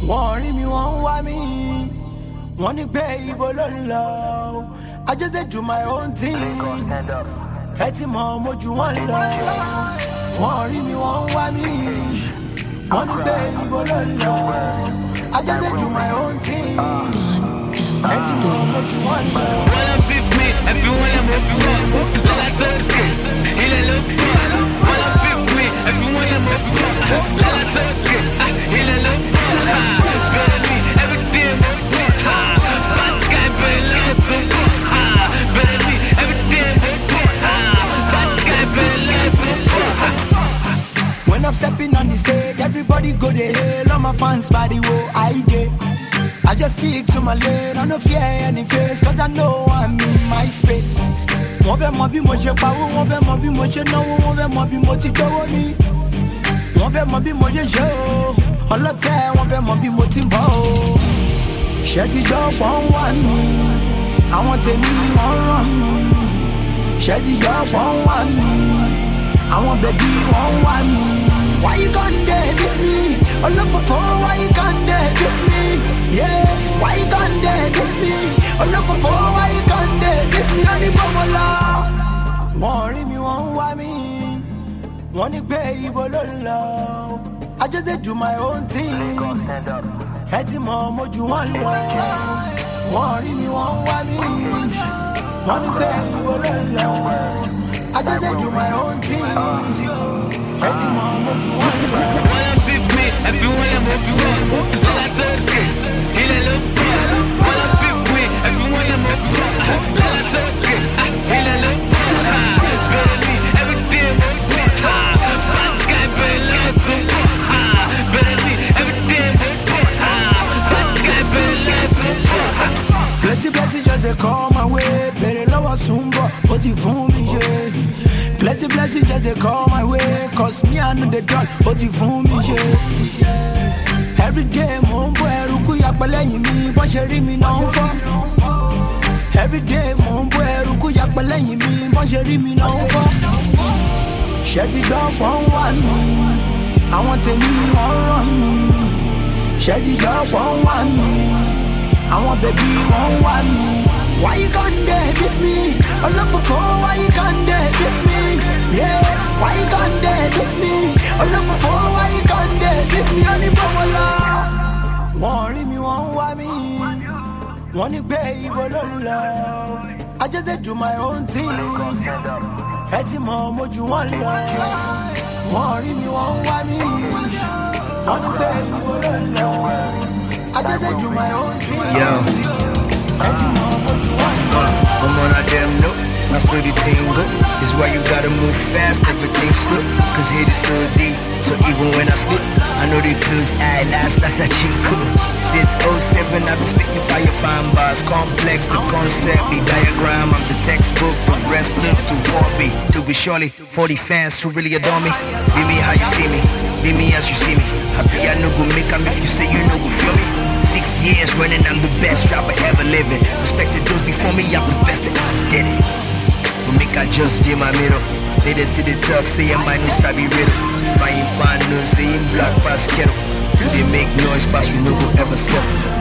Wọ́n rí mi wọ́n wá mi, wọ́n ní pé ibo ló ń lọ. I just dey do my own thing. Ẹ ti mọ̀ mo jù wọ́n lọ. Wọ́n rí mi wọ́n wá mi, wọ́n ní pé ibo ló ń lọ. I just dey do my own thing. Ẹ ti mọ̀ mo jù wọ́n lọ. Wọ́n lọ bí mi, ẹbí wọn lọ mọ̀ bí wọn. Lọ́la tó ké, ilẹ̀ ló bí. Wọ́n lọ bí mi, ẹbí wọn lọ mọ̀ bí wọn. Lọ́la tó ké, ilẹ̀ ló bí. Bẹ́ẹ̀ ni, everything mo bí. Bad guy bẹ́ẹ̀ lọ́sùn. Bẹ́ẹ̀ ni, everything mo bí. Bad guy bẹ́ẹ̀ lọ́sùn. When I'm stepping on the stage, everybody go to hell. All my fans body wo I just stick to my lane, I no fear any face, cause I know I'm in my space. Wọ́n fẹ́ mọ bí mo ṣe pawó, wọ́n fẹ́ mọ bí mo ṣe náwó, wọ́n fẹ́ mọ bí mo ti dówó ní. Wọ́n fẹ́ mọ bí mo ṣe ṣe o, ọlọ́tẹ̀ wọ́n fẹ́ mọ bí mo ti ń bọ̀ o. Ṣé ti jọ pọ̀ ń wá mi, àwọn tèmi wọ́n ràn mí. Ṣé ti jọ pọ̀ ń wá mi, àwọn bẹ̀bí wọ́n wá mi. Why you gone there with me? All up before, why you gone there with me? Yeah, why you gone there with me? All up before, why you gone there with me? Only Bomola. Wọ́n rí mi wọ́n wá mi, wọ́n ní pé ibo ló ń lọ. I just dey do my own thing. Ẹ ti mọ̀ mo jù wọ́n lọ. Wọ́n rí mi wọ́n wá mi, wọ́n ní pé ibo ló ń lọ. I just dey do my own thing. Ẹ ti mọ̀ mo jù wọ́n lọ. Wọ́n lọ bí mi, ẹbí wọn lọ mọ̀ bí wọn. Lọ́la tó ké, ilẹ̀ ló bí. Wọ́n lọ bí mi, ẹbí wọn lọ mọ̀ bí wọn. Lọ́la tó ké, ilẹ̀ ló bí. Bẹ́ẹ̀ ni, everything mo bí. Bad guy bẹ́ẹ̀ lọ́sùn. Bẹ́ẹ̀ ni, everything mo bí. Bad guy bẹ́ẹ̀ lọ́sùn. Plenty blessings just dey come my way. Bẹ̀rẹ̀ lọ́wọ́ Sùnbọ̀, ó ti fún mi ṣe. Plenty blessings just dey come my way. Cause me I know the God, ó ti fún mi ṣe. Every day mo ń bọ́ ẹrù kú yapẹ́ lẹ́yìn mi, bọ́n ṣe rí mi náà ń fọ́. Every day mo ń bọ́ ẹrù kú yapẹ́ lẹ́yìn mi, bọ́n ṣe rí mi náà ń fọ́. Ṣé ti gbọ́ pọ̀ ń wá mi, àwọn tèmi wọ́n ràn mí. Ṣé ti gbọ́ pọ̀ ń wá mi, àwọn bẹ̀bí wọ́n wá mi. Why you gone there with me? All up before, why you gone there with me? Yeah, why you gone there with me? All up before, why you gone there with me? Only Bomola. Wọ́n rí mi wọ́n wá mi, wọ́n ní pé ibo ló ń lọ. I just dey do my own thing. Ẹ ti mọ̀ mo jù wọ́n lọ. Wọ́n rí mi wọ́n wá mi, wọ́n ní pé ibo ló ń lọ. I just dey do my own thing. I'm on a damn note, my study team look. It's why you gotta move fast, everything slip. Cause hit is so deep, so even when I slip, I know they close eye last, that's not cheap cool. Since 07, I've been spitting fire fine bars. Complex, the concept, the diagram. I'm the textbook, progress, flip to Warby. To be surely 40 fans who really adore me. Be me how you see me, be me as you see me. Happy I know go make them if you say you know go feel me. 6 years running, I'm the best rapper ever living. Respected those before me, I'm the best that I did it. But make I just do my middle. They just see the talk, say I'm my new sabi riddle. Flying fine news, say in black pass kettle. Do they make noise, pass we no go ever settle.